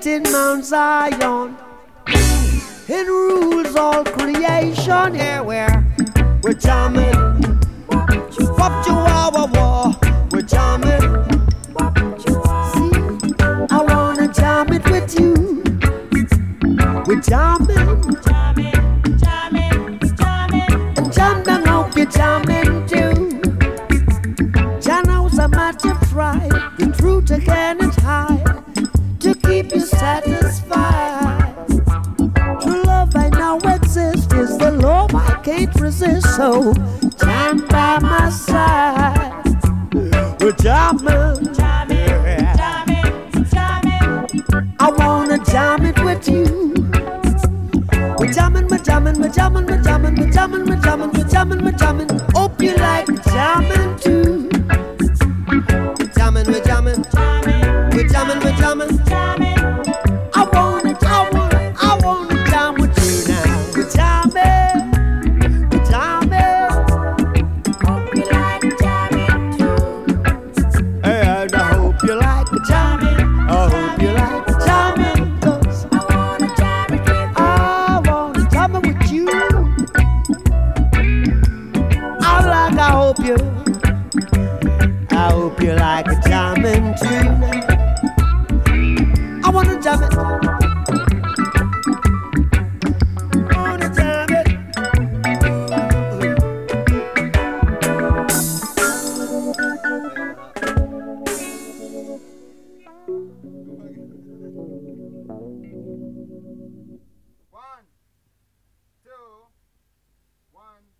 in Mount Zion. It rules all creation. Yeah, we're jamming. Wop Chihuahua war. We're jamming. See, I wanna jam it with you. We're jamming. And jam down, hope you're jamming too. Janos a matter pride. The truth again is high. To keep you satisfied. True love I know exists. Is the love I can't resist. So stand by my side. We're jamming. I wanna jam it with you. We're jamming, we're jamming, we're jamming, we're jamming, we're jamming, we're jamming, we're jamming, we're jamming. Hope you like jamming too. We're jamming, we're jamming, we're jamming, we're jamming. I wanna jam with you now. We're jamming, we're jamming. Hope you like jamming too. And I hope you like jamming. I hope you like jamming, 'cause I wanna jam it with you. I wanna jam it with you. I hope you like jamming too. I wanna jam it.